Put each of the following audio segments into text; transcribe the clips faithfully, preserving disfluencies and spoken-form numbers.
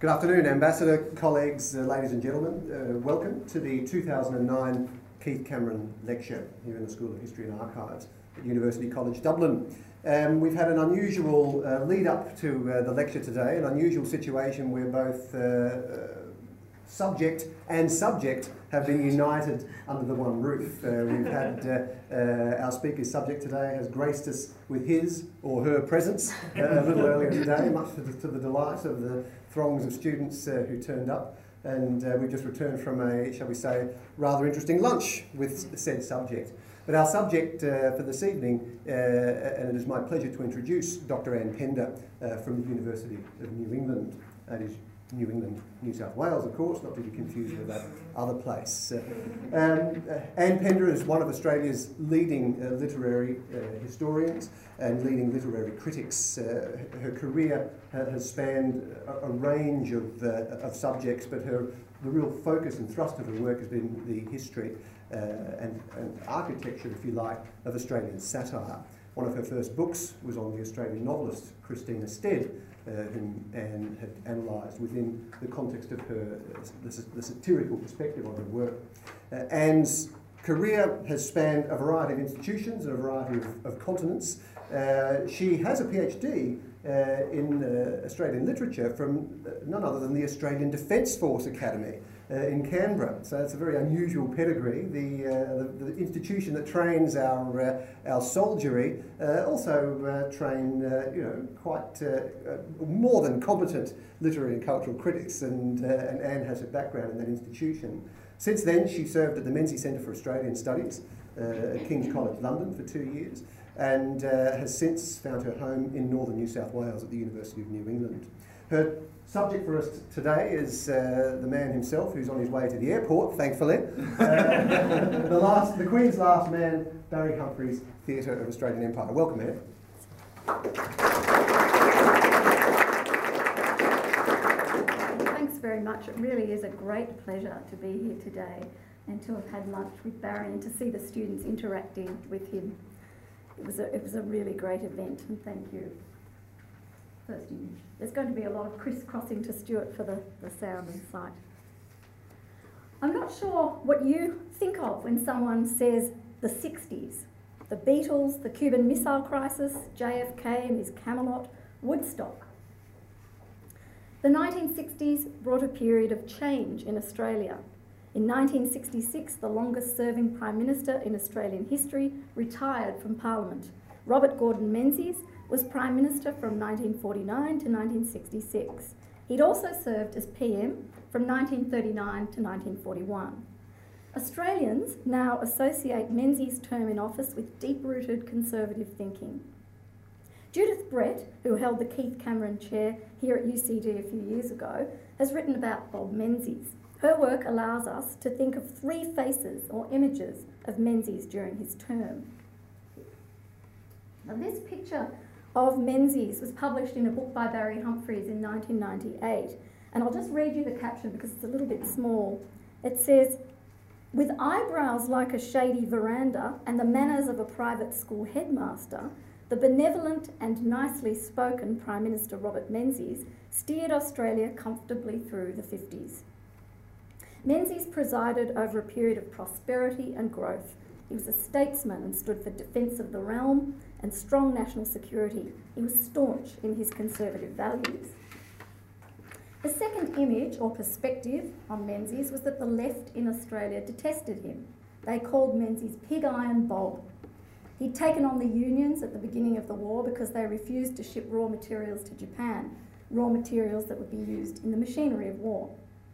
Good afternoon, Ambassador, colleagues, uh, ladies and gentlemen. Uh, welcome to the two thousand nine Keith Cameron Lecture here in the School of History and Archives at University College Dublin. Um, we've had an unusual uh, lead up to uh, the lecture today, an unusual situation where both uh, uh, subject and subject have been united under the one roof. Uh, we've had uh, uh, our speaker's subject today has graced us with his or her presence uh, a little earlier today, much to the, to the delight of the throngs of students uh, who turned up. And uh, we've just returned from a, shall we say, rather interesting lunch with said subject. But our subject uh, for this evening, uh, and it is my pleasure to introduce Doctor Anne Pender uh, from the University of New England. That is New England, New South Wales, of course, not to be confused with that other place. Uh, um, uh, Anne Pender is one of Australia's leading uh, literary uh, historians and leading literary critics. Uh, her career ha has spanned a, a range of, uh, of subjects, but her the real focus and thrust of her work has been the history uh, and, and architecture, if you like, of Australian satire. One of her first books was on the Australian novelist Christina Stead, Uh, whom Anne had analysed within the context of her, uh, the, the satirical perspective on her work. Uh, Anne's career has spanned a variety of institutions and a variety of, of continents. Uh, she has a PhD uh, in uh, Australian literature from uh, none other than the Australian Defence Force Academy uh, in Canberra. So it's a very unusual pedigree. The, uh, the, the institution that trains our, uh, our soldiery uh, also uh, train uh, you know, quite uh, uh, more than competent literary and cultural critics, and, uh, and Anne has a background in that institution. Since then, she served at the Menzies Centre for Australian Studies uh, at King's College London for two years, and uh, has since found her home in northern New South Wales at the University of New England. Her subject for us today is uh, the man himself, who's on his way to the airport, thankfully. Uh, the, last, the Queen's last man, Barry Humphries, Theatre of Australian Empire. Welcome, Anne. Thanks very much. It really is a great pleasure to be here today and to have had lunch with Barry and to see the students interacting with him. It was a, it was a really great event, and thank you. First image. There's going to be a lot of crisscrossing to Stuart for the, the sound and sight. I'm not sure what you think of when someone says the sixties. The Beatles, the Cuban Missile Crisis, J F K and his Camelot, Woodstock. The nineteen sixties brought a period of change in Australia. In nineteen sixty-six, the longest-serving Prime Minister in Australian history retired from Parliament. Robert Gordon Menzies was Prime Minister from nineteen forty-nine to nineteen sixty-six. He'd also served as P M from nineteen thirty-nine to nineteen forty-one. Australians now associate Menzies' term in office with deep-rooted conservative thinking. Judith Brett, who held the Keith Cameron Chair here at U C D a few years ago, has written about Bob Menzies. Her work allows us to think of three faces or images of Menzies during his term. Now, this picture of Menzies was published in a book by Barry Humphries in nineteen ninety-eight, and I'll just read you the caption because it's a little bit small. It says, "With eyebrows like a shady veranda and the manners of a private school headmaster, the benevolent and nicely spoken Prime Minister Robert Menzies steered Australia comfortably through the fifties. Menzies presided over a period of prosperity and growth. He was a statesman and stood for defence of the realm and strong national security. He was staunch in his conservative values." The second image or perspective on Menzies was that the left in Australia detested him. They called Menzies Pig Iron Bob. He'd taken on the unions at the beginning of the war because they refused to ship raw materials to Japan, raw materials that would be used in the machinery of war.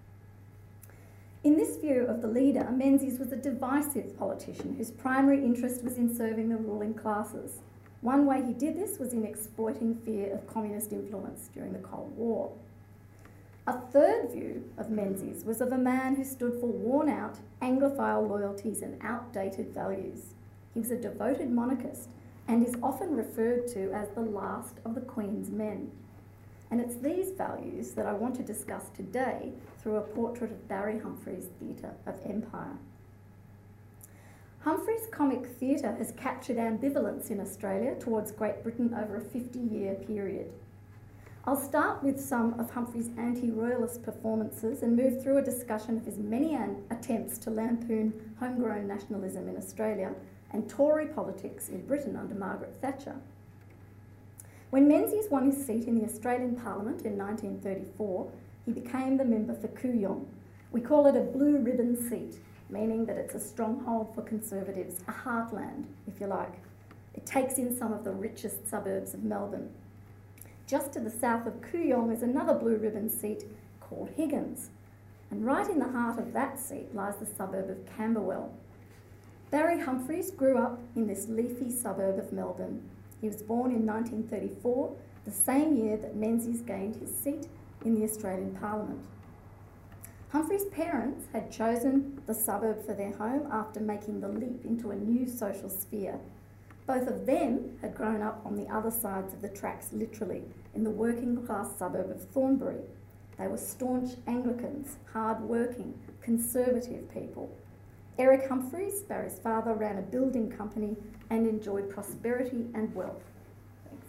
In this view of the leader, Menzies was a divisive politician whose primary interest was in serving the ruling classes. One way he did this was in exploiting fear of communist influence during the Cold War. A third view of Menzies was of a man who stood for worn-out Anglophile loyalties and outdated values. He was a devoted monarchist and is often referred to as the last of the Queen's men. And it's these values that I want to discuss today through a portrait of Barry Humphries' Theatre of Empire. Humphries' comic theatre has captured ambivalence in Australia towards Great Britain over a fifty-year period. I'll start with some of Humphrey's anti-royalist performances and move through a discussion of his many an- attempts to lampoon homegrown nationalism in Australia and Tory politics in Britain under Margaret Thatcher. When Menzies won his seat in the Australian Parliament in nineteen thirty-four, he became the member for Kooyong. We call it a blue ribbon seat, meaning that it's a stronghold for Conservatives, a heartland, if you like. It takes in some of the richest suburbs of Melbourne. Just to the south of Kooyong is another blue ribbon seat called Higgins. And right in the heart of that seat lies the suburb of Camberwell. Barry Humphries grew up in this leafy suburb of Melbourne. He was born in nineteen thirty-four, the same year that Menzies gained his seat in the Australian Parliament. Humphries' parents had chosen the suburb for their home after making the leap into a new social sphere. Both of them had grown up on the other sides of the tracks, literally, in the working class suburb of Thornbury. They were staunch Anglicans, hard-working, conservative people. Eric Humphries, Barry's father, ran a building company and enjoyed prosperity and wealth. Thanks.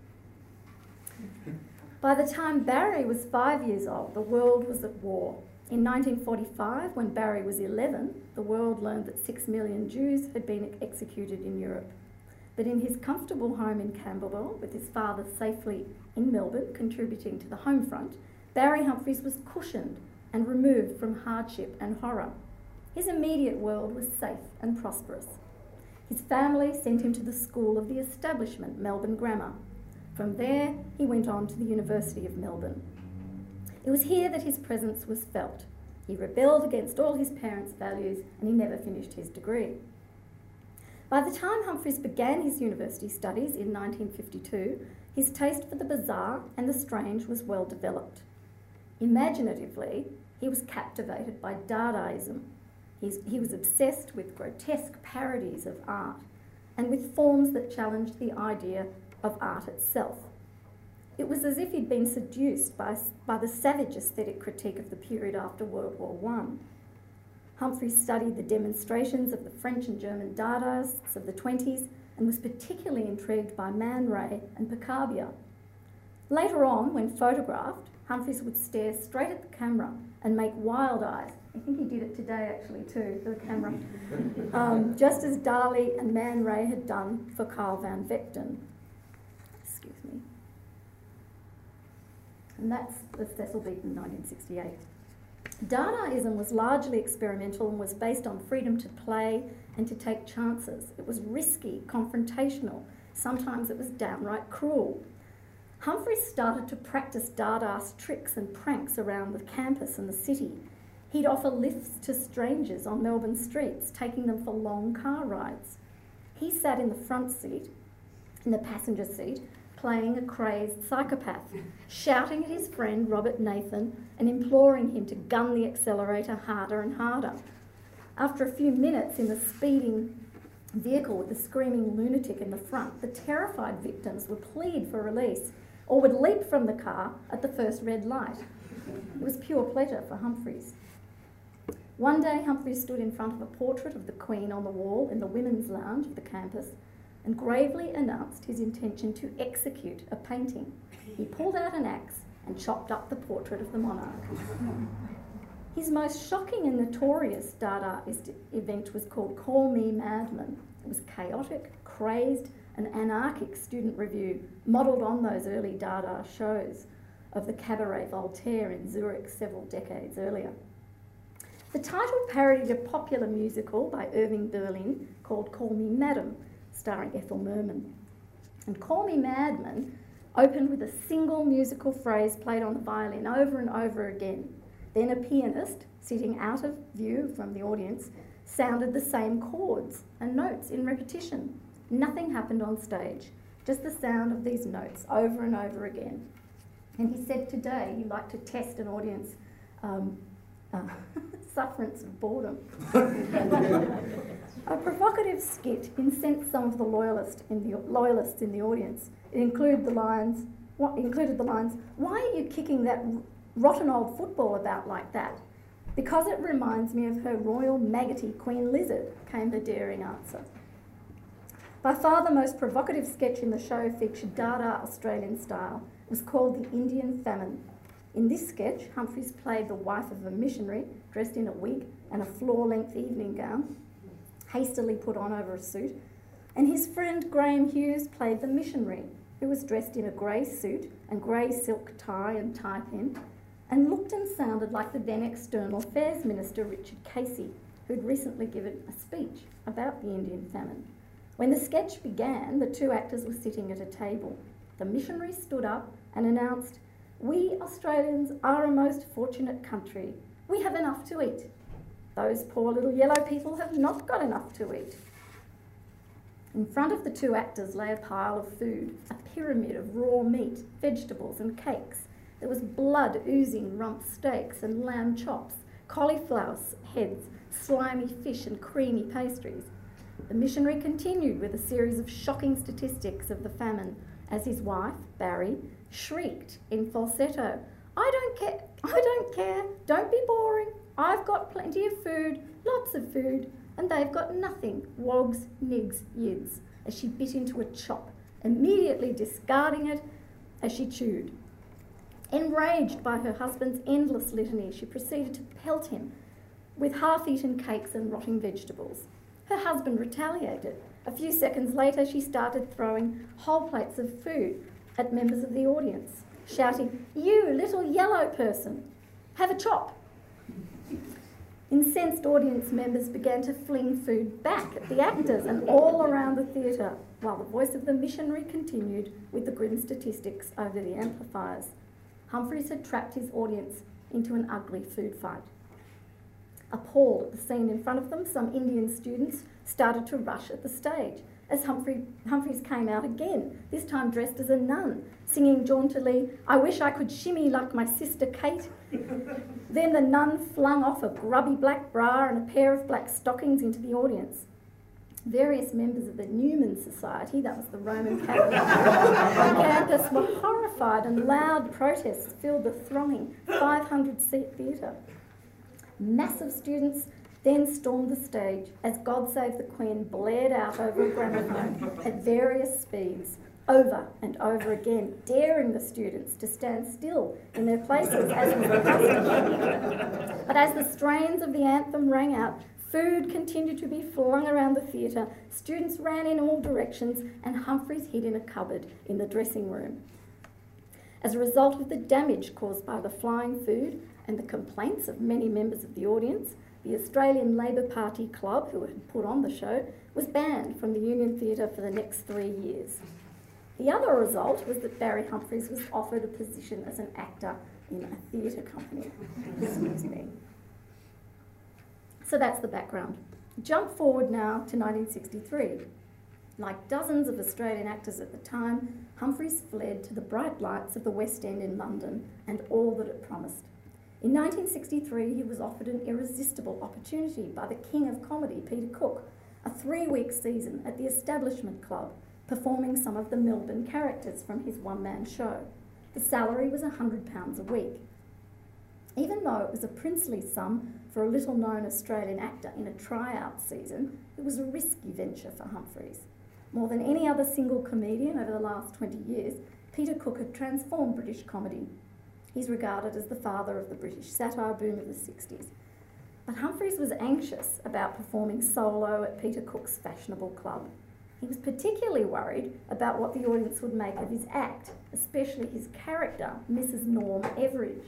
By the time Barry was five years old, the world was at war. In nineteen forty-five, when Barry was eleven, the world learned that six million Jews had been executed in Europe. But in his comfortable home in Camberwell, with his father safely in Melbourne, contributing to the home front, Barry Humphries was cushioned and removed from hardship and horror. His immediate world was safe and prosperous. His family sent him to the school of the establishment, Melbourne Grammar. From there, he went on to the University of Melbourne. It was here that his presence was felt. He rebelled against all his parents' values and he never finished his degree. By the time Humphries began his university studies in nineteen fifty-two, his taste for the bizarre and the strange was well developed. Imaginatively, he was captivated by Dadaism. He's, he was obsessed with grotesque parodies of art and with forms that challenged the idea of art itself. It was as if he'd been seduced by, by the savage aesthetic critique of the period after World War One. Humphries studied the demonstrations of the French and German Dadaists of the twenties and was particularly intrigued by Man Ray and Picabia. Later on, when photographed, Humphries would stare straight at the camera and make wild eyes. I think he did it today actually too, for the camera. Um, just as Dali and Man Ray had done for Carl van Vechten. Excuse me. And that's the Cecil Beaton, nineteen sixty-eight. Dadaism was largely experimental and was based on freedom to play and to take chances. It was risky, confrontational. Sometimes it was downright cruel. Humphries started to practice Dadaist tricks and pranks around the campus and the city. He'd offer lifts to strangers on Melbourne streets, taking them for long car rides. He sat in the front seat, in the passenger seat, playing a crazed psychopath, shouting at his friend Robert Nathan and imploring him to gun the accelerator harder and harder. After a few minutes in the speeding vehicle with the screaming lunatic in the front, the terrified victims would plead for release or would leap from the car at the first red light. It was pure pleasure for Humphries. One day, Humphries stood in front of a portrait of the Queen on the wall in the women's lounge of the campus and gravely announced his intention to execute a painting. He pulled out an axe and chopped up the portrait of the monarch. His most shocking and notorious Dadaist event was called Call Me Madman. It was chaotic, crazed, and anarchic student review modelled on those early Dada shows of the Cabaret Voltaire in Zurich several decades earlier. The title parodied a popular musical by Irving Berlin called Call Me Madam, starring Ethel Merman. And Call Me Madman opened with a single musical phrase played on the violin over and over again. Then a pianist, sitting out of view from the audience, sounded the same chords and notes in repetition. Nothing happened on stage, just the sound of these notes over and over again. And he said today he'd like to test an audience um, uh, sufferance of boredom. A provocative skit incensed some of the loyalists in the, loyalists in the audience. It included the lines, what included the lines, "Why are you kicking that rotten old football about like that?" "Because it reminds me of her royal maggoty Queen Lizard," came the daring answer. By far the most provocative sketch in the show featured Dada Australian style was called The Indian Famine. In this sketch, Humphreys played the wife of a missionary dressed in a wig and a floor-length evening gown, hastily put on over a suit, and his friend Graham Hughes played the missionary, who was dressed in a grey suit and grey silk tie and tie pin, and looked and sounded like the then External Affairs Minister Richard Casey, who'd recently given a speech about the Indian famine. When the sketch began, the two actors were sitting at a table. The missionary stood up and announced, "We Australians are a most fortunate country. We have enough to eat. Those poor little yellow people have not got enough to eat." In front of the two actors lay a pile of food, a pyramid of raw meat, vegetables and cakes. There was blood oozing rump steaks and lamb chops, cauliflower heads, slimy fish and creamy pastries. The missionary continued with a series of shocking statistics of the famine as his wife, Barry, shrieked in falsetto, "I don't care, I don't care, don't be boring. I've got plenty of food, lots of food, and they've got nothing, wogs, nigs, yids," as she bit into a chop, immediately discarding it as she chewed. Enraged by her husband's endless litany, she proceeded to pelt him with half-eaten cakes and rotting vegetables. Her husband retaliated. A few seconds later, she started throwing whole plates of food at members of the audience, shouting, "You little yellow person, have a chop." Incensed audience members began to fling food back at the actors and all around the theatre, while the voice of the missionary continued with the grim statistics over the amplifiers. Humphreys had trapped his audience into an ugly food fight. Appalled at the scene in front of them, some Indian students started to rush at the stage as Humphrey, Humphreys came out again, this time dressed as a nun, singing jauntily, "I wish I could shimmy like my sister Kate." Then the nun flung off a grubby black bra and a pair of black stockings into the audience. Various members of the Newman Society, that was the Roman Catholic campus, were horrified, and loud protests filled the thronging five hundred seat theatre. Massive students then stormed the stage as God Save the Queen blared out over a gramophone at various speeds, over and over again, daring the students to stand still in their places as was the custom. But as the strains of the anthem rang out, food continued to be flung around the theatre, students ran in all directions, and Humphreys hid in a cupboard in the dressing room. As a result of the damage caused by the flying food and the complaints of many members of the audience, the Australian Labor Party Club, who had put on the show, was banned from the Union Theatre for the next three years. The other result was that Barry Humphreys was offered a position as an actor in a theatre company. Excuse me. So that's the background. Jump forward now to nineteen sixty-three. Like dozens of Australian actors at the time, Humphreys fled to the bright lights of the West End in London and all that it promised. In nineteen sixty-three, he was offered an irresistible opportunity by the king of comedy, Peter Cook, a three-week season at the Establishment Club, performing some of the Melbourne characters from his one-man show. The salary was one hundred pounds a week. Even though it was a princely sum for a little-known Australian actor in a tryout season, it was a risky venture for Humphreys. More than any other single comedian over the last twenty years, Peter Cook had transformed British comedy. He's regarded as the father of the British satire boom of the sixties. But Humphreys was anxious about performing solo at Peter Cook's fashionable club. He was particularly worried about what the audience would make of his act, especially his character, Missus Norm Everidge.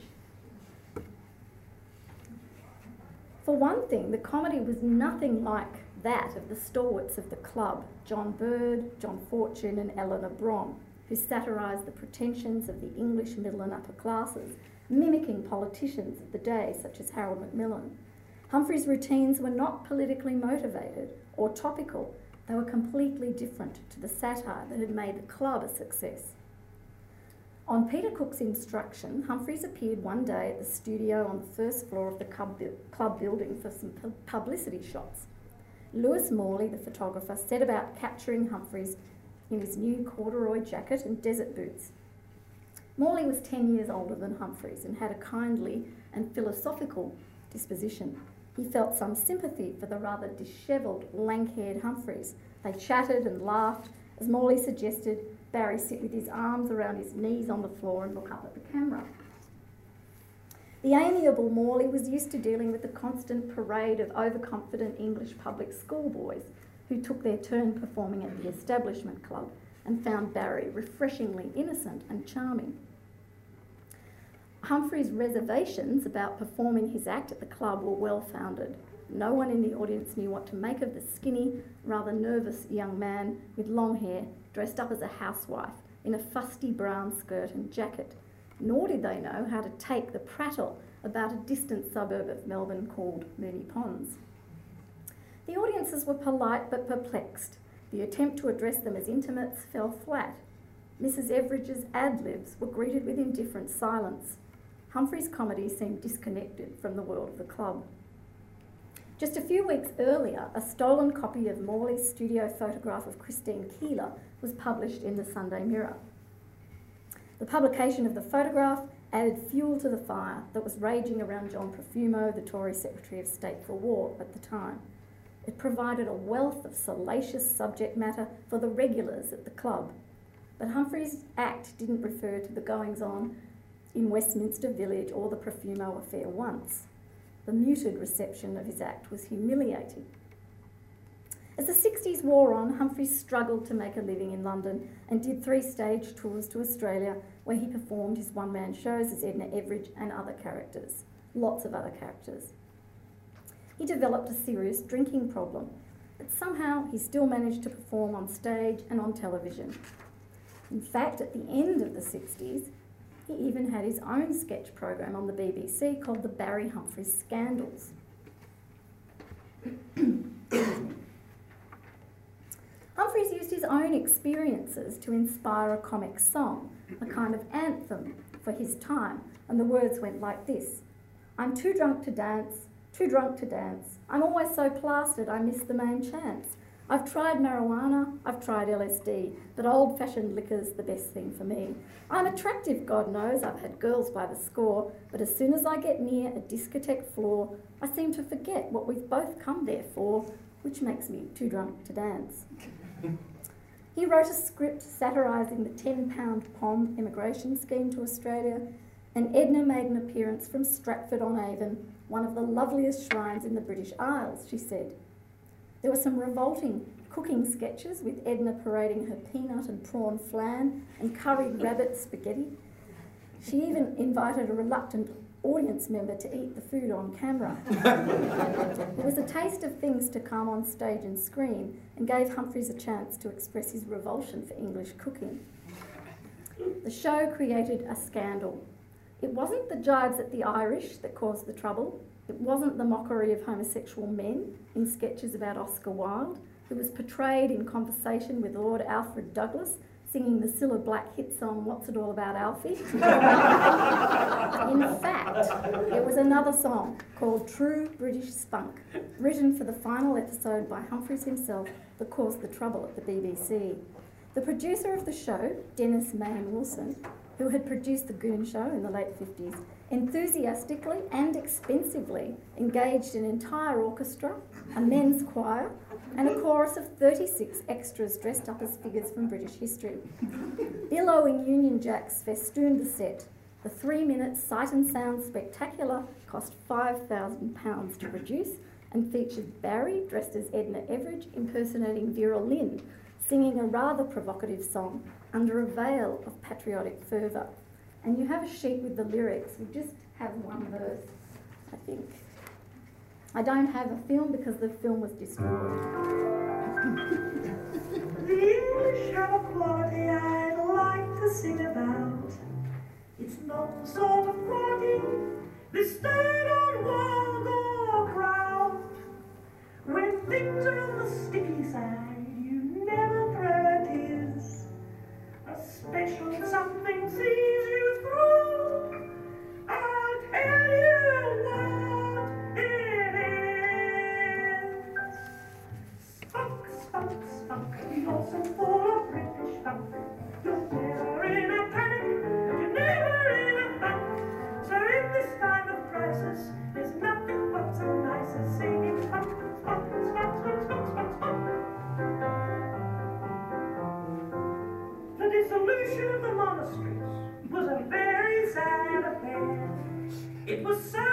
For one thing, the comedy was nothing like that of the stalwarts of the club, John Bird, John Fortune and Eleanor Bron, who satirised the pretensions of the English middle and upper classes, mimicking politicians of the day such as Harold Macmillan. Humphreys' routines were not politically motivated or topical. They were completely different to the satire that had made the club a success. On Peter Cook's instruction, Humphreys appeared one day at the studio on the first floor of the club building for some publicity shots. Lewis Morley, the photographer, set about capturing Humphreys in his new corduroy jacket and desert boots. Morley was ten years older than Humphreys and had a kindly and philosophical disposition. He felt some sympathy for the rather dishevelled, lank-haired Humphreys. They chatted and laughed as Morley suggested, Barry sit with his arms around his knees on the floor and look up at the camera. The amiable Morley was used to dealing with the constant parade of overconfident English public school boys who took their turn performing at the establishment club and found Barry refreshingly innocent and charming. Humphrey's reservations about performing his act at the club were well-founded. No one in the audience knew what to make of the skinny, rather nervous young man with long hair, dressed up as a housewife in a fusty brown skirt and jacket, nor did they know how to take the prattle about a distant suburb of Melbourne called Moonee Ponds. The audiences were polite but perplexed. The attempt to address them as intimates fell flat. Missus Everidge's ad-libs were greeted with indifferent silence. Humphrey's comedy seemed disconnected from the world of the club. Just a few weeks earlier, a stolen copy of Morley's studio photograph of Christine Keeler was published in the Sunday Mirror. The publication of the photograph added fuel to the fire that was raging around John Profumo, the Tory Secretary of State for War at the time. It provided a wealth of salacious subject matter for the regulars at the club. But Humphrey's act didn't refer to the goings-on in Westminster Village or the Profumo affair once. The muted reception of his act was humiliating. As the sixties wore on, Humphrey struggled to make a living in London and did three stage tours to Australia where he performed his one-man shows as Edna Everidge and other characters, lots of other characters. He developed a serious drinking problem, but somehow he still managed to perform on stage and on television. In fact, at the end of the sixties, he even had his own sketch program on the B B C called The Barry Humphries Scandals. Humphries used his own experiences to inspire a comic song, a kind of anthem for his time, and the words went like this: I'm too drunk to dance, too drunk to dance. I'm always so plastered I miss the main chance. I've tried marijuana, I've tried L S D, but old-fashioned liquor's the best thing for me. I'm attractive, God knows, I've had girls by the score, but as soon as I get near a discotheque floor, I seem to forget what we've both come there for, which makes me too drunk to dance. He wrote a script satirising the ten-pound P O M immigration scheme to Australia, and Edna made an appearance from Stratford-on-Avon, one of the loveliest shrines in the British Isles, she said. There were some revolting cooking sketches with Edna parading her peanut and prawn flan and curried rabbit spaghetti. She even invited a reluctant audience member to eat the food on camera. It was a taste of things to come on stage and screen and gave Humphries a chance to express his revulsion for English cooking. The show created a scandal. It wasn't the jibes at the Irish that caused the trouble. It wasn't the mockery of homosexual men in sketches about Oscar Wilde, who was portrayed in conversation with Lord Alfred Douglas, singing the Cilla Black hit song, What's It All About Alfie? In fact, it was another song called True British Spunk, written for the final episode by Humphries himself, that caused the trouble at the B B C. The producer of the show, Dennis Mann Wilson, who had produced The Goon Show in the late fifties, enthusiastically and expensively engaged an entire orchestra, a men's choir, and a chorus of thirty-six extras dressed up as figures from British history. Billowing Union Jacks festooned the set. The three-minute sight and sound spectacular cost five thousand pounds to produce and featured Barry, dressed as Edna Everidge, impersonating Vera Lynn, singing a rather provocative song under a veil of patriotic fervour. And you have a sheet with the lyrics. We just have one verse, I think. I don't have a film because the film was destroyed. The English have a quality I'd like to sing about. It's not the sort of quality bestowed on world or crowd. When things are on the sticky side, you never throw tears. A special something sees you through. I'll tell you what it is. Spunk, spunk, spunk, you're so full of British funk. You're never in a panic, you're never in a funk. So in this time of crisis,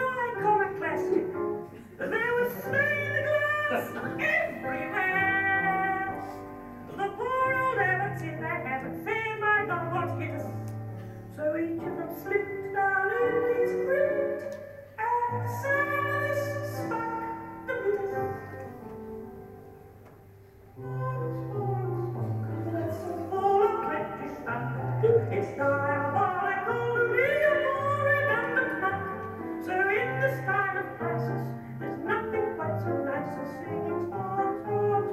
iconoclastic. There was stained glass everywhere. The poor old abbots in their habits said my God what hit us. So each of them slipped down in his crypt and sang this spunk the Buddha. It's full of plenty stuff. It's diabolical, real more redundant muck. So in this time of crisis, there's nothing quite so nice as singing songs, songs,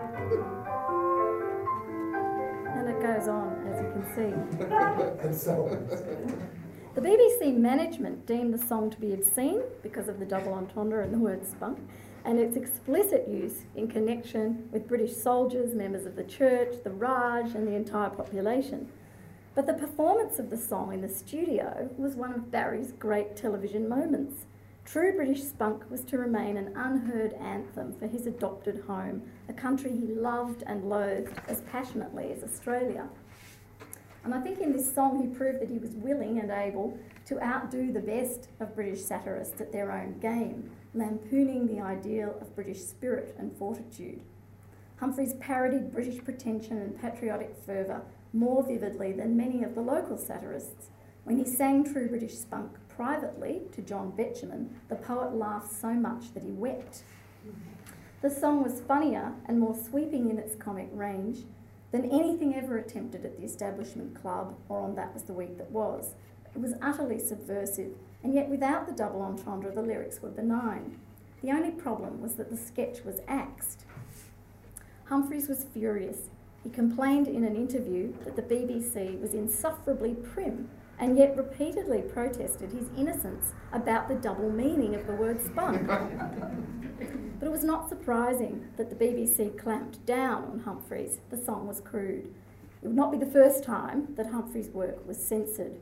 And it goes on, as you can see. And so The B B C management deemed the song to be obscene because of the double entendre and the word spunk, and its explicit use in connection with British soldiers, members of the church, the Raj, and the entire population. But the performance of the song in the studio was one of Barry's great television moments. True British Spunk was to remain an unheard anthem for his adopted home, a country he loved and loathed as passionately as Australia. And I think in this song he proved that he was willing and able to outdo the best of British satirists at their own game, lampooning the ideal of British spirit and fortitude. Humphreys parodied British pretension and patriotic fervour more vividly than many of the local satirists. When he sang True British Spunk privately to John Betjeman, the poet laughed so much that he wept. The song was funnier and more sweeping in its comic range than anything ever attempted at the Establishment Club or on That Was the Week That Was. It was utterly subversive, and yet without the double entendre, the lyrics were benign. The only problem was that the sketch was axed. Humphreys was furious. He complained in an interview that the B B C was insufferably prim, and yet repeatedly protested his innocence about the double meaning of the word spunk. But it was not surprising that the B B C clamped down on Humphreys. The song was crude. It would not be the first time that Humphreys' work was censored.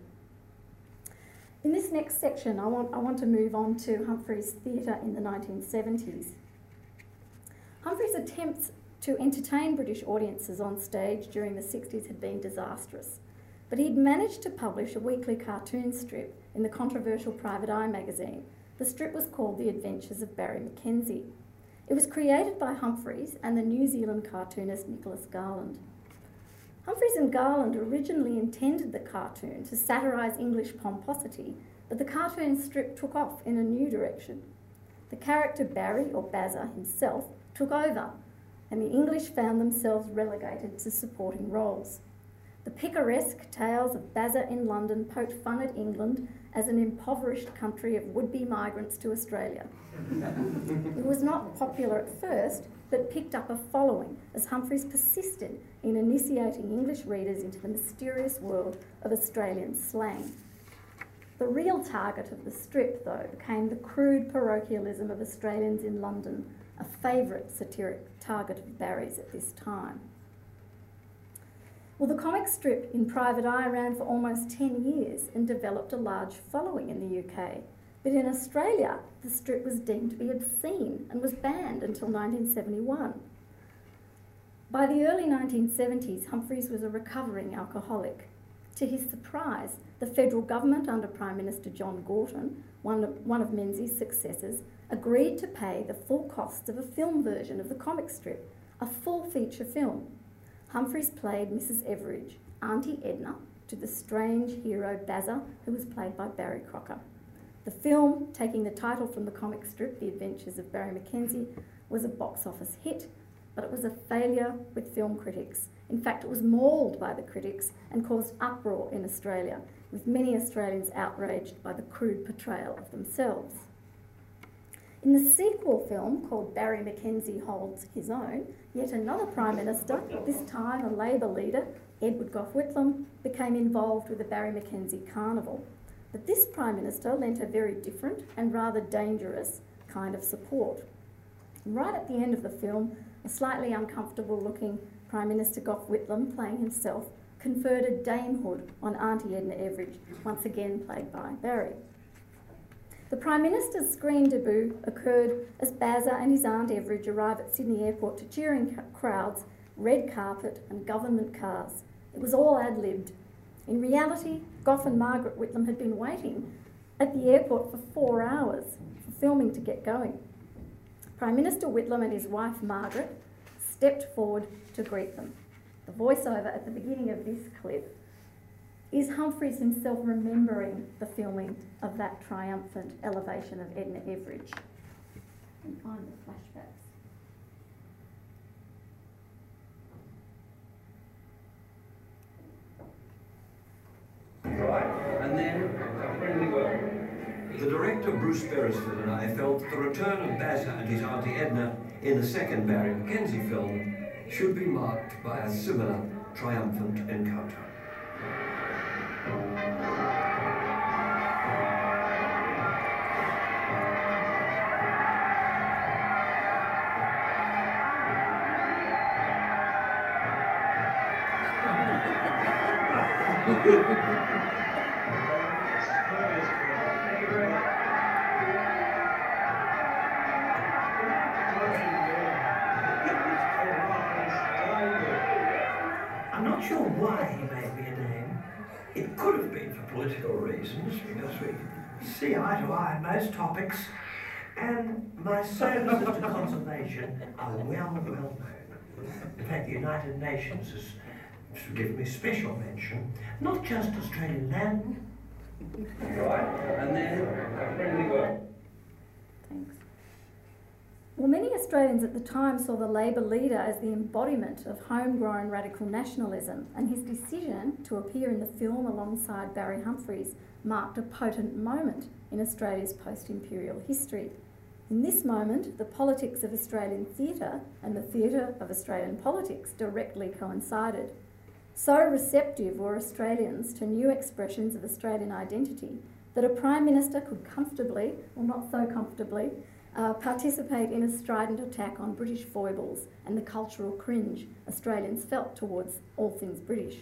In this next section, I want, I want to move on to Humphreys' theatre in the nineteen seventies. Humphreys' attempts to entertain British audiences on stage during the sixties had been disastrous, but he'd managed to publish a weekly cartoon strip in the controversial Private Eye magazine. The strip was called The Adventures of Barry Mackenzie. It was created by Humphreys and the New Zealand cartoonist Nicholas Garland. Humphreys and Garland originally intended the cartoon to satirise English pomposity, but the cartoon strip took off in a new direction. The character Barry, or Bazza himself, took over, and the English found themselves relegated to supporting roles. The picaresque tales of Bazza in London poked fun at England as an impoverished country of would-be migrants to Australia. It was not popular at first, but picked up a following as Humphreys persisted in initiating English readers into the mysterious world of Australian slang. The real target of the strip, though, became the crude parochialism of Australians in London, a favourite satiric target of Barry's at this time. Well, the comic strip in Private Eye ran for almost ten years and developed a large following in the U K. But in Australia, the strip was deemed to be obscene and was banned until nineteen seventy-one. By the early nineteen seventies, Humphreys was a recovering alcoholic. To his surprise, the federal government under Prime Minister John Gorton, one of, one of Menzies' successors, agreed to pay the full costs of a film version of the comic strip, a full feature film. Humphreys played Missus Everidge, Auntie Edna, to the strange hero Bazza, who was played by Barry Crocker. The film, taking the title from the comic strip The Adventures of Barry Mackenzie, was a box office hit, but it was a failure with film critics. In fact, it was mauled by the critics and caused uproar in Australia, with many Australians outraged by the crude portrayal of themselves. In the sequel film, called Barry Mackenzie Holds His Own, yet another Prime Minister, this time a Labor leader, Edward Gough Whitlam, became involved with the Barry Mackenzie Carnival. But this Prime Minister lent a very different and rather dangerous kind of support. Right at the end of the film, a slightly uncomfortable-looking Prime Minister Gough Whitlam, playing himself, conferred a damehood on Auntie Edna Everidge, once again played by Barry. The Prime Minister's screen debut occurred as Bazza and his Aunt Everidge arrive at Sydney Airport to cheering crowds, red carpet and government cars. It was all ad-libbed. In reality, Gough and Margaret Whitlam had been waiting at the airport for four hours for filming to get going. Prime Minister Whitlam and his wife Margaret stepped forward to greet them. The voiceover at the beginning of this clip is Humphreys himself remembering the filming of that triumphant elevation of Edna Everage. You can find the flashbacks. Right, and then the director Bruce Beresford and I felt that the return of Bazza and his Auntie Edna in the second Barry Mackenzie film should be marked by a similar triumphant encounter. I'm not sure why he made me a name. It could have been for political reasons, because we see eye to eye on most topics, and my services to conservation are well, well known. In fact, the United Nations has given me special mention, not just Australian land. Right, and then a friendly word. Thanks. Well, many Australians at the time saw the Labor leader as the embodiment of homegrown radical nationalism, and his decision to appear in the film alongside Barry Humphreys marked a potent moment in Australia's post-imperial history. In this moment, the politics of Australian theatre and the theatre of Australian politics directly coincided. So receptive were Australians to new expressions of Australian identity that a Prime Minister could comfortably, or not so comfortably, uh, participate in a strident attack on British foibles and the cultural cringe Australians felt towards all things British.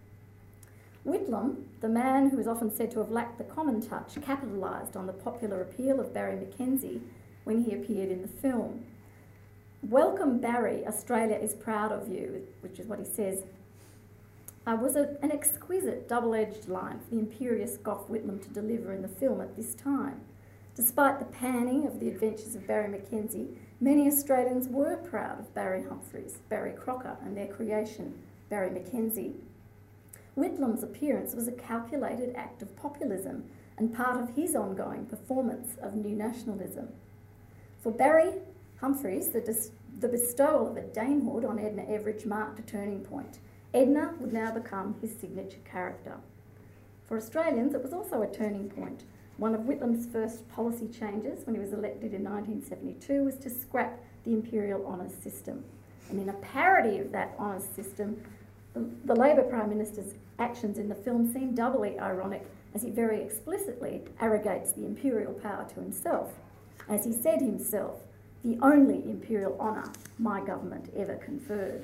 Whitlam, the man who is often said to have lacked the common touch, capitalised on the popular appeal of Barry Mackenzie when he appeared in the film. "Welcome, Barry, Australia is proud of you," which is what he says, uh, was a, an exquisite double-edged line for the imperious Gough Whitlam to deliver in the film at this time. Despite the panning of the adventures of Barry Mackenzie, many Australians were proud of Barry Humphreys, Barry Crocker, and their creation, Barry Mackenzie. Whitlam's appearance was a calculated act of populism and part of his ongoing performance of new nationalism. For Barry Humphreys, the, dis- the bestowal of a damehood on Edna Everage marked a turning point. Edna would now become his signature character. For Australians, it was also a turning point. One of Whitlam's first policy changes when he was elected in nineteen seventy-two was to scrap the imperial honours system. And in a parody of that honours system, the, the Labor Prime Minister's actions in the film seem doubly ironic, as he very explicitly arrogates the imperial power to himself. As he said himself, the only imperial honour my government ever conferred.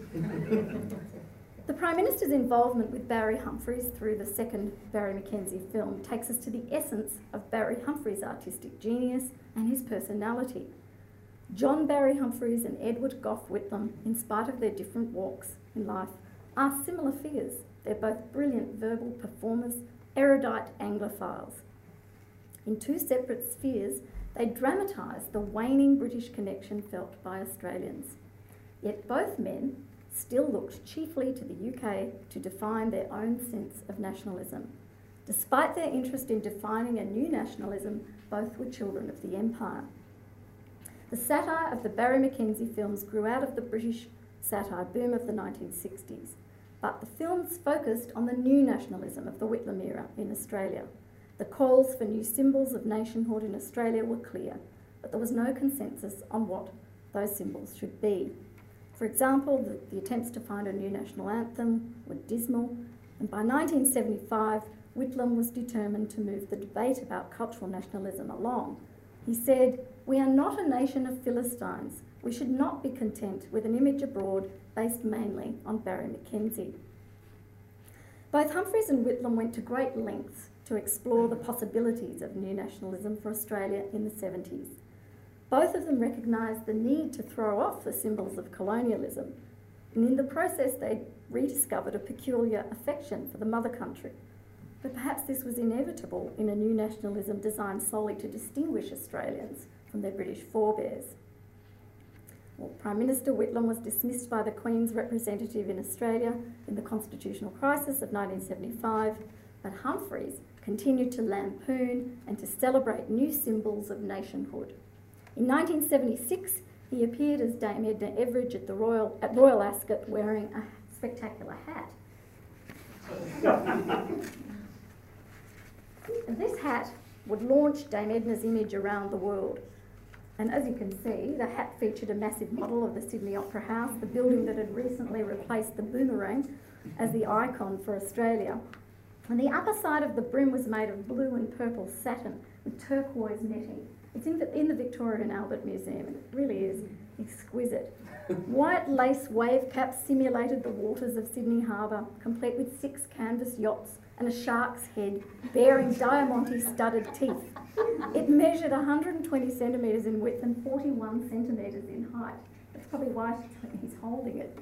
The Prime Minister's involvement with Barry Humphreys through the second Barry Mackenzie film takes us to the essence of Barry Humphreys' artistic genius and his personality. John Barry Humphreys and Edward Gough Whitlam, in spite of their different walks in life, are similar figures. They're both brilliant verbal performers, erudite Anglophiles. In two separate spheres, they dramatise the waning British connection felt by Australians. Yet both men still looked chiefly to the U K to define their own sense of nationalism. Despite their interest in defining a new nationalism, both were children of the Empire. The satire of the Barry Mackenzie films grew out of the British satire boom of the nineteen sixties, but the films focused on the new nationalism of the Whitlam era in Australia. The calls for new symbols of nationhood in Australia were clear, but there was no consensus on what those symbols should be. For example, the, the attempts to find a new national anthem were dismal, and by nineteen seventy-five, Whitlam was determined to move the debate about cultural nationalism along. He said, "We are not a nation of Philistines. We should not be content with an image abroad based mainly on Barry Mackenzie." Both Humphreys and Whitlam went to great lengths to explore the possibilities of new nationalism for Australia in the seventies. Both of them recognised the need to throw off the symbols of colonialism, and in the process they rediscovered a peculiar affection for the mother country. but perhaps this was inevitable in a new nationalism designed solely to distinguish Australians from their British forebears. Well, Prime Minister Whitlam was dismissed by the Queen's representative in Australia in the constitutional crisis of nineteen seventy-five, but Humphreys continued to lampoon and to celebrate new symbols of nationhood. In nineteen seventy-six, he appeared as Dame Edna Everage at, the Royal, at Royal Ascot wearing a spectacular hat. And this hat would launch Dame Edna's image around the world. And as you can see, the hat featured a massive model of the Sydney Opera House, the building that had recently replaced the Boomerang as the icon for Australia. And the upper side of the brim was made of blue and purple satin with turquoise netting. It's in the, in the Victoria and Albert Museum, and it really is exquisite. White lace wave caps simulated the waters of Sydney Harbour, complete with six canvas yachts and a shark's head bearing diamante-studded teeth. It measured one hundred twenty centimetres in width and forty-one centimetres in height. That's probably why he's holding it.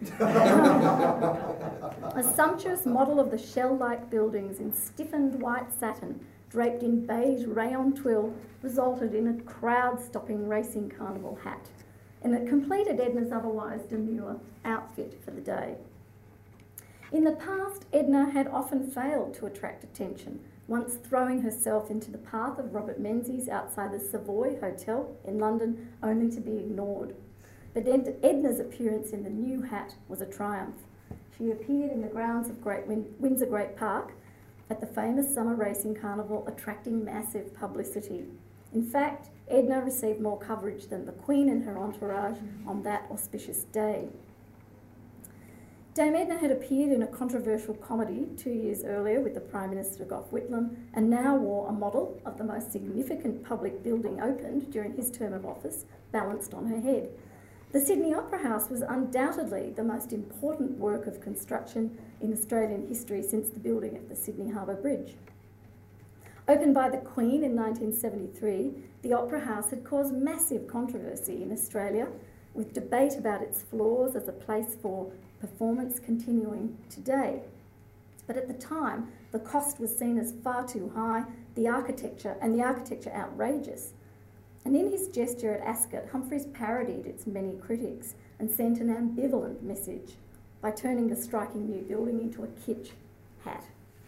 A sumptuous model of the shell-like buildings in stiffened white satin, draped in beige rayon twill, resulted in a crowd-stopping racing carnival hat, and it completed Edna's otherwise demure outfit for the day. In the past, Edna had often failed to attract attention, once throwing herself into the path of Robert Menzies outside the Savoy Hotel in London, only to be ignored. But Ed Edna's appearance in the new hat was a triumph. She appeared in the grounds of Great Win Windsor Great Park at the famous summer racing carnival, attracting massive publicity. In fact, Edna received more coverage than the Queen and her entourage on that auspicious day. Dame Edna had appeared in a controversial comedy two years earlier with the Prime Minister Gough Whitlam, and now wore a model of the most significant public building opened during his term of office, balanced on her head. The Sydney Opera House was undoubtedly the most important work of construction in Australian history since the building of the Sydney Harbour Bridge. Opened by the Queen in nineteen seventy-three, the Opera House had caused massive controversy in Australia, with debate about its flaws as a place for performance continuing today. But at the time, the cost was seen as far too high, the architecture and the architecture outrageous. And in his gesture at Ascot, Humphreys parodied its many critics and sent an ambivalent message by turning the striking new building into a kitsch hat.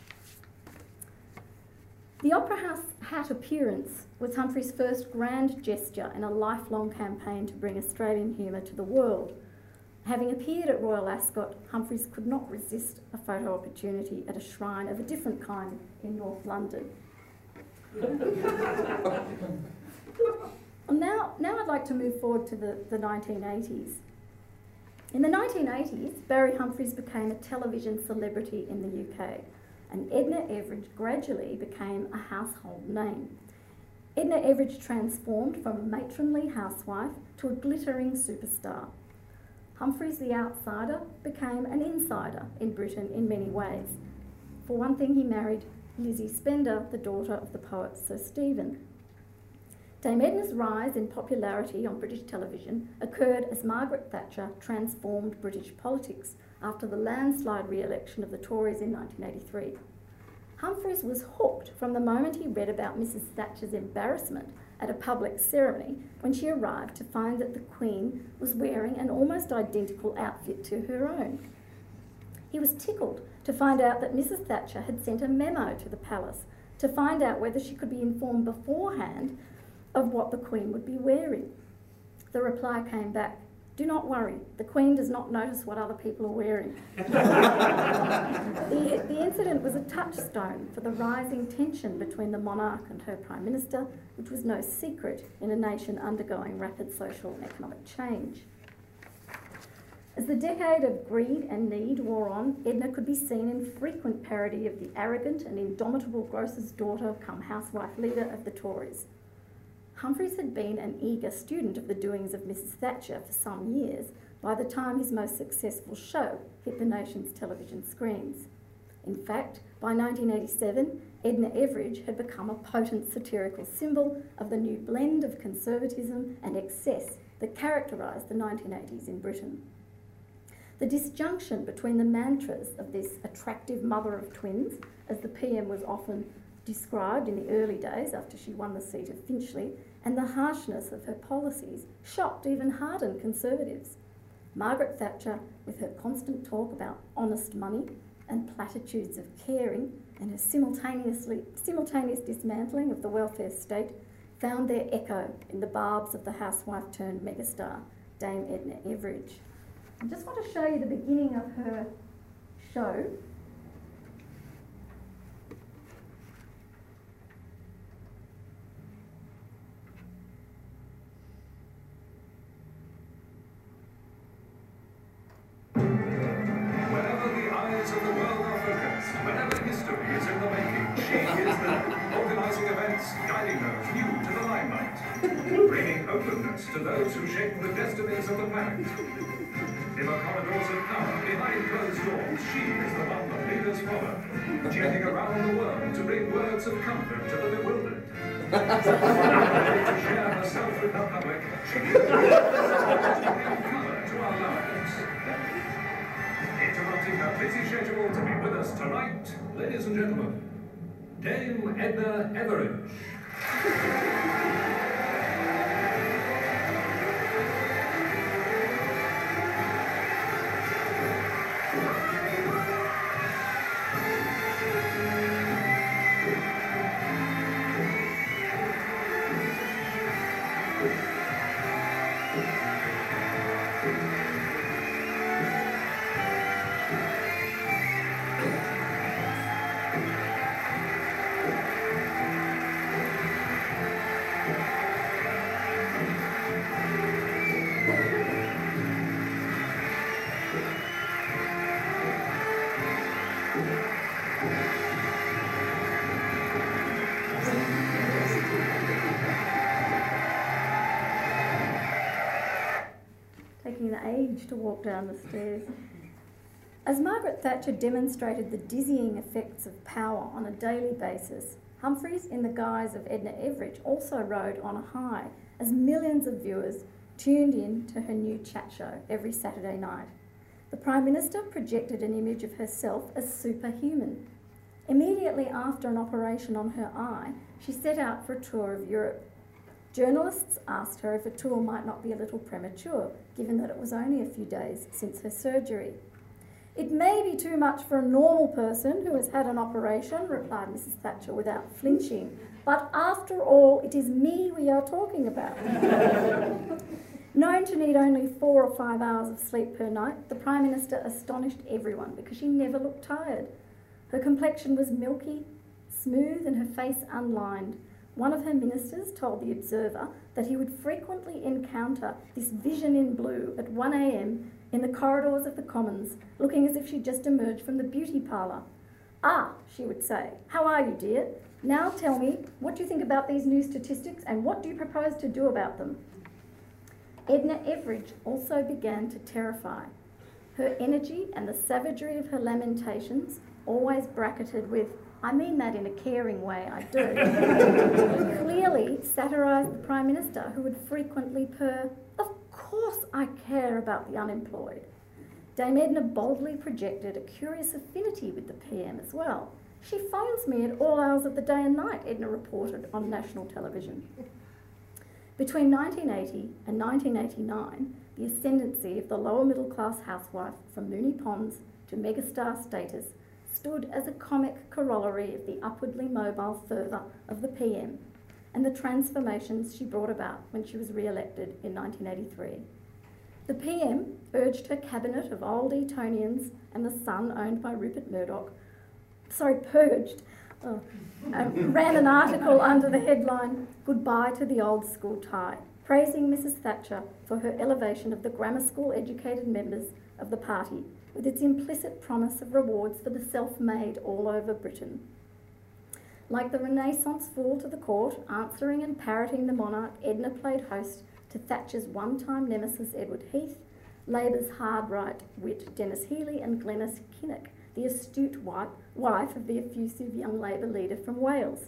The Opera House hat appearance was Humphreys' first grand gesture in a lifelong campaign to bring Australian humour to the world. Having appeared at Royal Ascot, Humphreys could not resist a photo opportunity at a shrine of a different kind in North London. now, now I'd like to move forward to the, the nineteen eighties. In the nineteen eighties, Barry Humphreys became a television celebrity in the U K, and Edna Everage gradually became a household name. Edna Everage transformed from a matronly housewife to a glittering superstar. Humphreys the outsider became an insider in Britain in many ways. For one thing, he married Lizzie Spender, the daughter of the poet Sir Stephen. Dame Edna's rise in popularity on British television occurred as Margaret Thatcher transformed British politics after the landslide re-election of the Tories in nineteen eighty-three. Humphreys was hooked from the moment he read about Missus Thatcher's embarrassment at a public ceremony when she arrived to find that the Queen was wearing an almost identical outfit to her own. He was tickled to find out that Missus Thatcher had sent a memo to the palace to find out whether she could be informed beforehand of what the Queen would be wearing. The reply came back, "Do not worry, the Queen does not notice what other people are wearing." the, the incident was a touchstone for the rising tension between the monarch and her Prime Minister, which was no secret in a nation undergoing rapid social and economic change. As the decade of greed and need wore on, Edna could be seen in frequent parody of the arrogant and indomitable grocer's daughter come housewife leader of the Tories. Humphreys had been an eager student of the doings of Missus Thatcher for some years by the time his most successful show hit the nation's television screens. In fact, by nineteen eighty-seven, Edna Everage had become a potent satirical symbol of the new blend of conservatism and excess that characterised the nineteen eighties in Britain. The disjunction between the mantras of this attractive mother of twins, as the P M was often described in the early days after she won the seat of Finchley, and the harshness of her policies shocked, even hardened Conservatives. Margaret Thatcher, with her constant talk about honest money and platitudes of caring, and her simultaneously, simultaneous dismantling of the welfare state, found their echo in the barbs of the housewife turned megastar, Dame Edna Everage. I just want to show you the beginning of her show. Wherever the eyes of the world are focused, whenever history is in the making, she is there, organising events, guiding those new to the limelight, bringing openness to those who shape the destinies of the planet. In the corridors of power, behind closed doors, she is the one that leaders follow, jetting around the world to bring words of comfort to the bewildered. To share herself with the public, she is the bring colour to our lives. Interrupting her busy schedule to be with us tonight, ladies and gentlemen, Dame Edna Everage. Taking the age to walk down the stairs. As Margaret Thatcher demonstrated the dizzying effects of power on a daily basis, Humphreys, in the guise of Edna Everage, also rode on a high as millions of viewers tuned in to her new chat show every Saturday night. The Prime Minister projected an image of herself as superhuman. Immediately after an operation on her eye, she set out for a tour of Europe. Journalists asked her if a tour might not be a little premature, given that it was only a few days since her surgery. "It may be too much for a normal person who has had an operation," replied Missus Thatcher without flinching, "but after all, it is me we are talking about." Known to need only four or five hours of sleep per night, the Prime Minister astonished everyone because she never looked tired. Her complexion was milky, smooth, and her face unlined. One of her ministers told The Observer that he would frequently encounter this vision in blue at one a m in the corridors of the Commons, looking as if she'd just emerged from the beauty parlour. "Ah," she would say, "how are you, dear? Now tell me, what do you think about these new statistics and what do you propose to do about them?" Edna Everage also began to terrify. Her energy and the savagery of her lamentations, always bracketed with, "I mean that in a caring way, I do," clearly satirised the Prime Minister, who would frequently purr, "Of course I care about the unemployed." Dame Edna boldly projected a curious affinity with the P M as well. "She phones me at all hours of the day and night," Edna reported on national television. Between nineteen eighty and nineteen eighty-nine, the ascendancy of the lower middle class housewife from Moonee Ponds to megastar status stood as a comic corollary of the upwardly mobile fervour of the P M and the transformations she brought about when she was re-elected in nineteen eighty-three. The P M urged her cabinet of old Etonians and the Sun owned by Rupert Murdoch, sorry, purged, oh, um, ran an article under the headline, "Goodbye to the Old School Tie," praising Missus Thatcher for her elevation of the grammar school educated members of the party, with its implicit promise of rewards for the self-made all over Britain. Like the Renaissance fool to the court, answering and parroting the monarch, Edna played host to Thatcher's one-time nemesis Edward Heath, Labour's hard-right wit Denis Healey, and Glenys Kinnock, the astute wife of the effusive young Labour leader from Wales.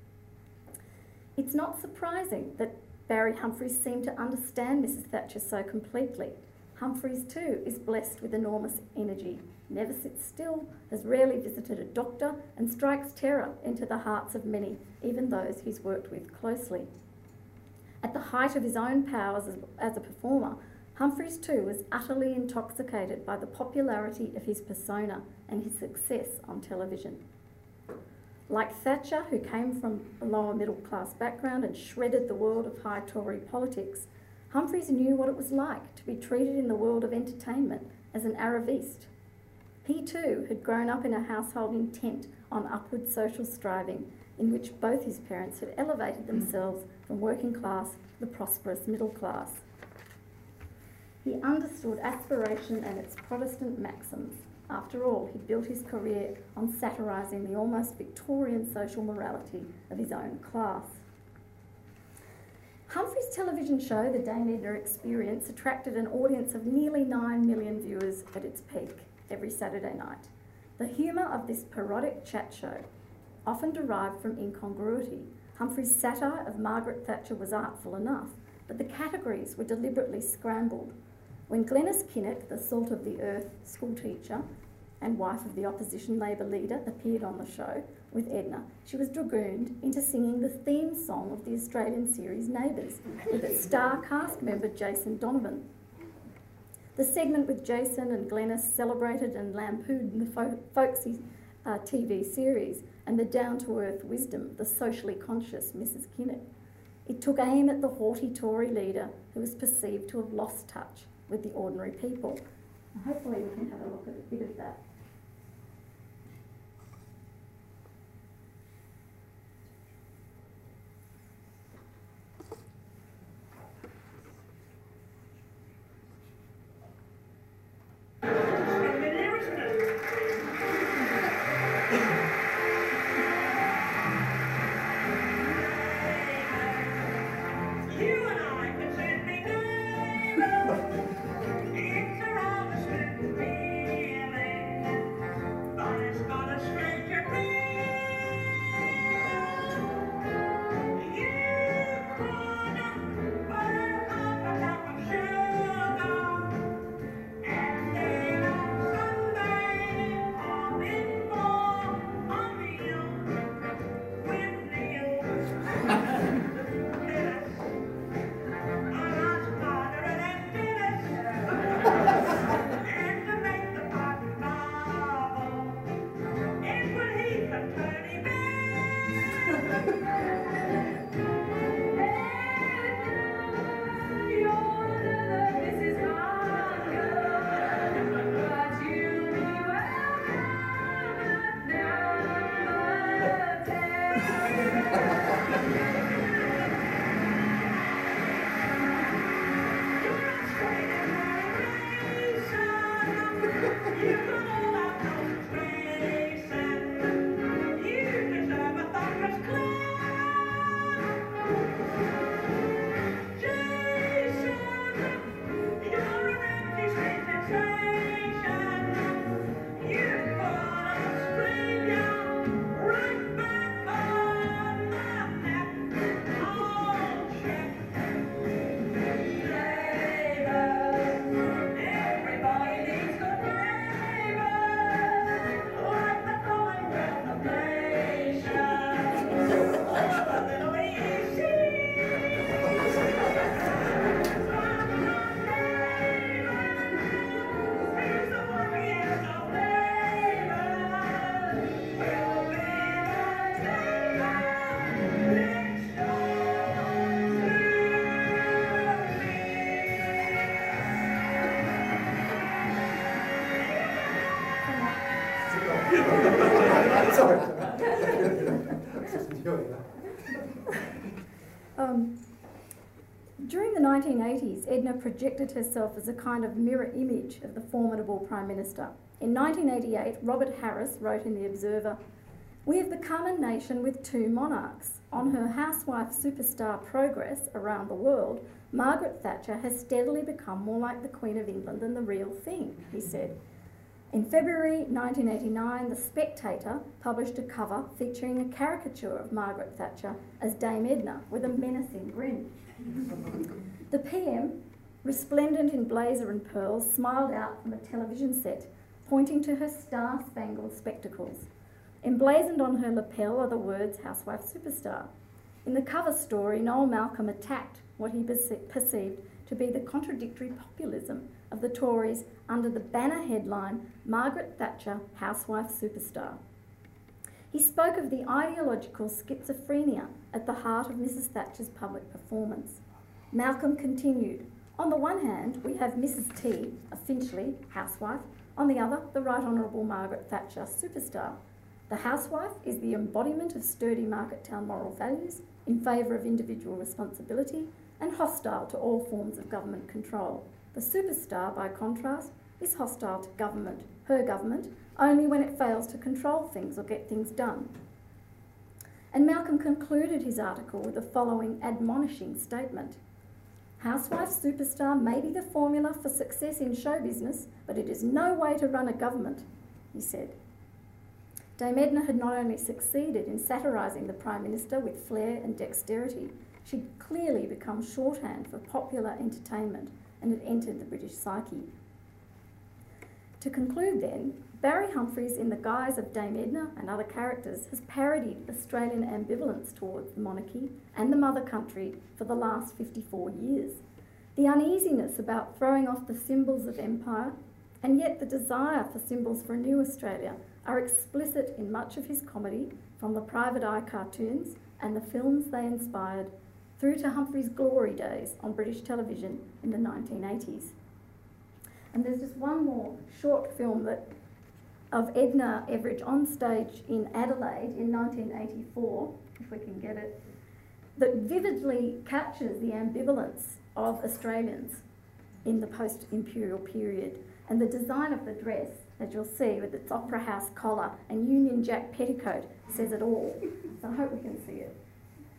It's not surprising that Barry Humphreys seemed to understand Missus Thatcher so completely. Humphreys too is blessed with enormous energy, never sits still, has rarely visited a doctor, and strikes terror into the hearts of many, even those he's worked with closely. At the height of his own powers as, as a performer, Humphreys too was utterly intoxicated by the popularity of his persona and his success on television. Like Thatcher, who came from a lower middle class background and shredded the world of high Tory politics, Humphreys knew what it was like to be treated in the world of entertainment as an arriviste. He too had grown up in a household intent on upward social striving, in which both his parents had elevated themselves from working class to the prosperous middle class. He understood aspiration and its Protestant maxims. After all, he built his career on satirising the almost Victorian social morality of his own class. Humphrey's television show, The Dame Edna Experience, attracted an audience of nearly nine million viewers at its peak every Saturday night. The humour of this parodic chat show often derived from incongruity. Humphrey's satire of Margaret Thatcher was artful enough, but the categories were deliberately scrambled. When Glenys Kinnock, the salt of the earth schoolteacher and wife of the opposition Labor leader, appeared on the show with Edna, she was dragooned into singing the theme song of the Australian series Neighbours with its star cast member Jason Donovan. The segment with Jason and Glenys celebrated and lampooned the fo- folksy uh, T V series and the down-to-earth wisdom of the socially conscious Missus Kinnock. It took aim at the haughty Tory leader who was perceived to have lost touch with the ordinary people. Hopefully we can have a look at a bit of that. um, during the nineteen eighties, Edna projected herself as a kind of mirror image of the formidable Prime Minister. In nineteen eighty-eight, Robert Harris wrote in The Observer, "We have become a nation with two monarchs. On her housewife superstar progress around the world, Margaret Thatcher has steadily become more like the Queen of England than the real thing," he said. In February nineteen eighty-nine, The Spectator published a cover featuring a caricature of Margaret Thatcher as Dame Edna with a menacing grin. The P M resplendent in blazer and pearls, smiled out from a television set, pointing to her star-spangled spectacles. Emblazoned on her lapel are the words Housewife Superstar. In the cover story, Noel Malcolm attacked what he perce- perceived to be the contradictory populism of the Tories under the banner headline, Margaret Thatcher, Housewife Superstar. He spoke of the ideological schizophrenia at the heart of Missus Thatcher's public performance. Malcolm continued, on the one hand, we have Missus T, a Finchley, housewife. On the other, the Right Honourable Margaret Thatcher, superstar. The housewife is the embodiment of sturdy market town moral values in favour of individual responsibility and hostile to all forms of government control. The superstar, by contrast, is hostile to government, her government, only when it fails to control things or get things done. And Malcolm concluded his article with the following admonishing statement. Housewife superstar may be the formula for success in show business, but it is no way to run a government, he said. Dame Edna had not only succeeded in satirising the Prime Minister with flair and dexterity, she'd clearly become shorthand for popular entertainment and had entered the British psyche. To conclude then, Barry Humphries, in the guise of Dame Edna and other characters, has parodied Australian ambivalence towards the monarchy and the mother country for the last fifty-four years. The uneasiness about throwing off the symbols of empire, and yet the desire for symbols for a new Australia, are explicit in much of his comedy, from the Private Eye cartoons and the films they inspired, through to Humphries' glory days on British television in the nineteen eighties. And there's just one more short film that of Edna Everage on stage in Adelaide in nineteen eighty-four, if we can get it, that vividly captures the ambivalence of Australians in the post-imperial period. And the design of the dress, as you'll see, with its Opera House collar and Union Jack petticoat, says it all. So I hope we can see it.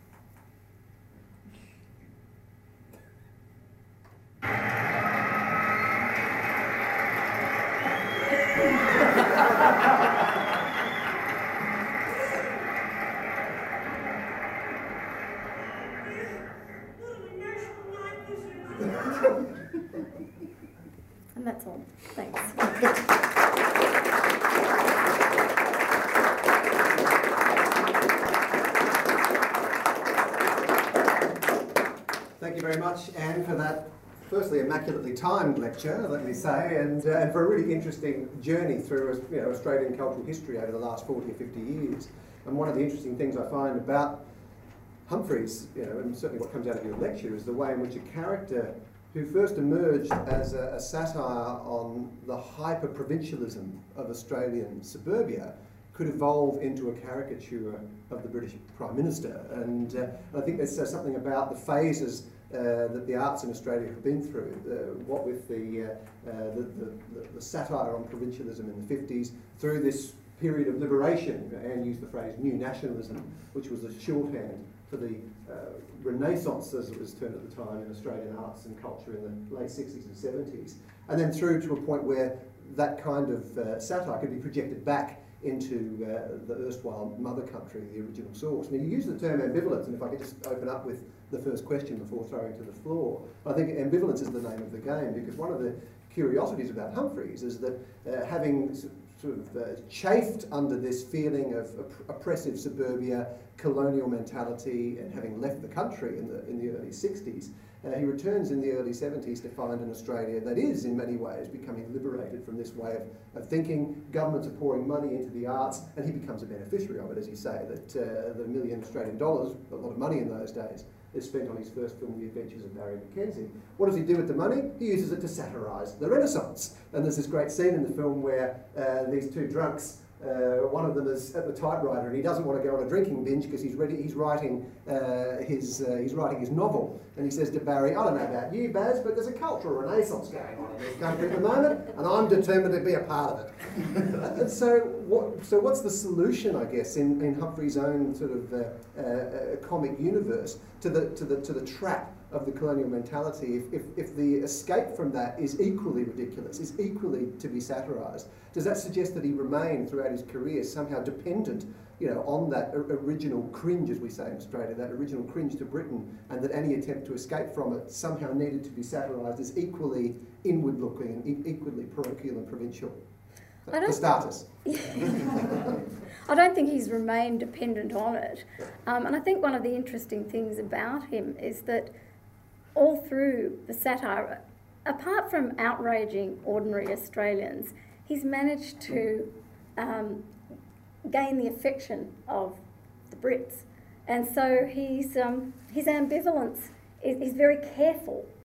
And that's all. Thanks. Thank you very much, Anne, for that, firstly, immaculately timed lecture, let me say, and, uh, and for a really interesting journey through you know, Australian cultural history over the last forty or fifty years. And one of the interesting things I find about Humphries, you know, and certainly what comes out of your lecture, is the way in which a character who first emerged as a, a satire on the hyper-provincialism of Australian suburbia could evolve into a caricature of the British Prime Minister. And uh, I think there's uh, something about the phases uh, that the arts in Australia have been through, uh, what with the, uh, uh, the, the, the satire on provincialism in the fifties, through this period of liberation, Anne used the phrase new nationalism, which was a shorthand for the uh, Renaissance, as it was termed at the time, in Australian arts and culture in the late sixties and seventies, and then through to a point where that kind of uh, satire could be projected back into uh, the erstwhile mother country, the original source. Now, you use the term ambivalence, and if I could just open up with the first question before throwing to the floor, I think ambivalence is the name of the game, because one of the curiosities about Humphries is that uh, having sort of uh, chafed under this feeling of opp oppressive suburbia, colonial mentality, and having left the country in the, in the early sixties, uh, he returns in the early seventies to find an Australia that is, in many ways, becoming liberated from this way of, of thinking. Governments are pouring money into the arts, and he becomes a beneficiary of it, as you say, that uh, the million Australian dollars, a lot of money in those days, is spent on his first film, The Adventures of Barry Mackenzie. What does he do with the money? He uses it to satirise the Renaissance. And there's this great scene in the film where uh, these two drunks, uh, one of them is at the typewriter and he doesn't want to go on a drinking binge because he's ready. He's writing uh, his uh, he's writing his novel, and he says to Barry, "I don't know about you, Baz, but there's a cultural renaissance going on in this country at the moment, and I'm determined to be a part of it." And so, what? So what's the solution, I guess, in, in Humphries' own sort of uh, uh, comic universe to the to the to the trap of the colonial mentality, if, if, if the escape from that is equally ridiculous, is equally to be satirised? Does that suggest that he remained throughout his career somehow dependent you know, on that o- original cringe, as we say in Australia, that original cringe to Britain, and that any attempt to escape from it somehow needed to be satirised as equally inward-looking and e- equally parochial and provincial. I don't- For starters. I don't think he's remained dependent on it. Um, and I think one of the interesting things about him is that all through the satire, apart from outraging ordinary Australians, he's managed to um, gain the affection of the Brits. And so he's, um, his ambivalence is, he's very careful